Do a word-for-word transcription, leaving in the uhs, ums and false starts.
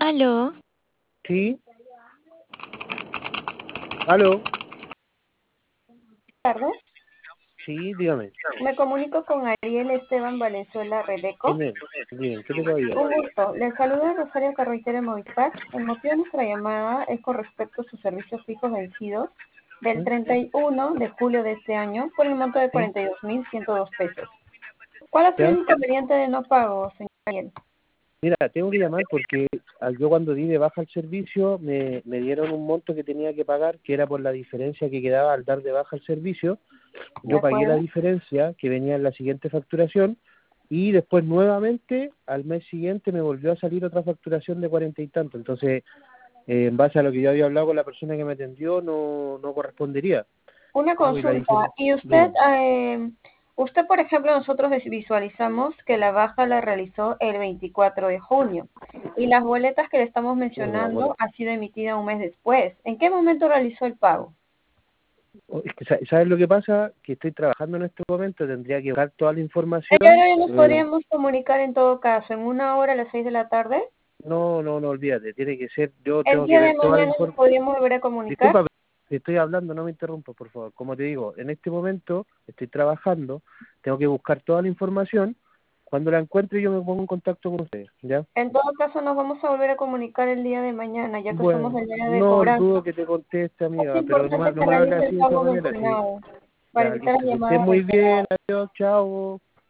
Aló, Sí, aló, Tarde. sí, dígame. Me comunico con Ariel Esteban Valenzuela Rebeco. Dime, bien, ¿qué te puedo ayudar? Un gusto. Le saluda Rosario Carretera Movistar. El motivo de nuestra llamada es con respecto a sus servicios fijos vencidos del ¿Mm? treinta y uno de julio de este año por el monto de ¿Mm? cuarenta y dos mil ciento dos pesos. ¿Cuál ha sido ¿Ya? el inconveniente de no pago, señor Ariel? Mira, tengo que llamar porque al- yo cuando di de baja el servicio me, me dieron un monto que tenía que pagar, que era por la diferencia que quedaba al dar de baja el servicio. ¿De Yo pagué la acuerdo? diferencia que venía en la siguiente facturación y después nuevamente al mes siguiente me volvió a salir otra facturación de cuarenta y tanto. Entonces, eh, en base a lo que yo había hablado con la persona que me atendió, no, no correspondería. Una No, y la consulta. diferencia. Y usted, Dime. eh, usted, por ejemplo, nosotros visualizamos que la baja la realizó el veinticuatro de junio y las boletas que le estamos No, no me acuerdo. mencionando ha sido emitida un mes después. ¿En qué momento realizó el pago? Oh, es que, sa- ¿sabes lo que pasa? Que estoy trabajando en este momento, tendría que buscar toda la ¿En qué información. horario nos eh, podríamos comunicar en todo caso? ¿En una hora a las seis de la tarde? no, no, no, olvídate, tiene que ser, yo ¿El tengo que día de ver toda la mañana nos información. podríamos volver a comunicar? Disculpa, pero te estoy hablando, no me interrumpas, por favor. Como te digo, en este momento estoy trabajando, tengo que buscar toda la información. Cuando la encuentre yo me pongo en contacto con ustedes, ¿ya? En todo caso nos vamos a volver a comunicar el día de mañana, ya que somos Bueno, el día de no cobranza. dudo que te conteste, Es amiga, pero no, me- importante no que me hable realice así el de esa pago manera, sí. mencionado para Ya, evitar las listo, que estés llamadas muy bien, reiteradas. adiós, chao.